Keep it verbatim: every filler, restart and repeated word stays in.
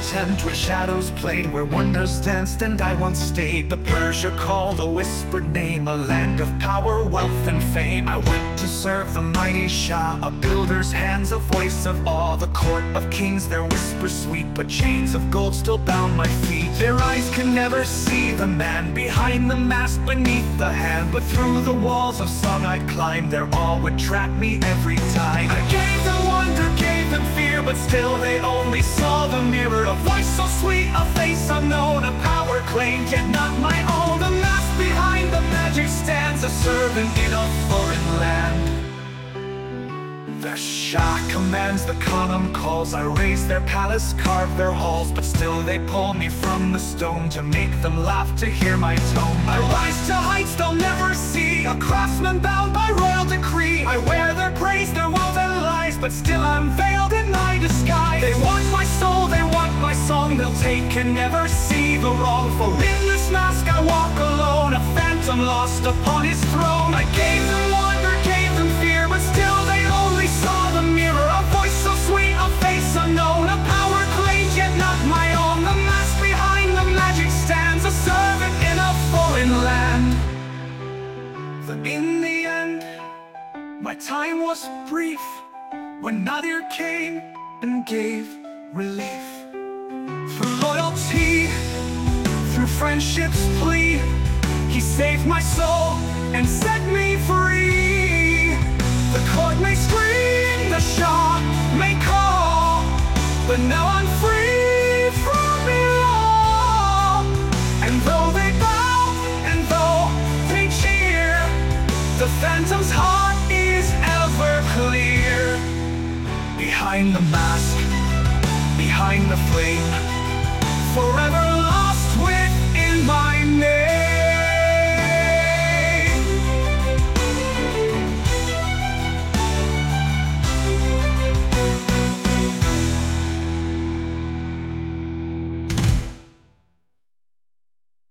tent where shadows played, where wonders danced, and I once stayed. The Persia called a whispered name, a land of power, wealth, and fame. I went to serve the mighty Shah, a builder's hands, a voice of awe. The court of kings, their whispers sweet, but chains of gold still bound my feet. Their eyes can never see the man behind the mask, beneath the hand. But through the walls of song I'd climb, their awe would trap me every time. I gave them wonder, gave them fear, but still they only saw the mirror. A voice so sweet, a face unknown, a power claimed yet not my own. The mask behind the magic stands, a servant in a foreign land. The Shah commands, the Khanum calls. I raise their palace, carve their halls, but still they pull me from the stone to make them laugh, to hear my tone. I rise to heights they'll never see, a craftsman bound by royal decree. I wear their praise, their woes and lies, but still I'm veiled in my disguise. They want my soul, they want my song, they'll take and never see the wrong. For in this mask I walk alone, a phantom lost upon his throne. I gave them wonder, gave them fear, but still they only saw the mirror. A voice so sweet, a face unknown, a power claimed yet not my own. The mask behind the magic stands, a servant in a foreign land. But in the end, my time was brief, when Nadir came and gave relief. Through loyalty, through friendship's plea, he saved my soul and set me free. The court may scream, the Shah may call, but now I'm free from it all. And though they bow, and though they cheer, the phantom's heart is ever clear. Behind the mask, behind the flame, forever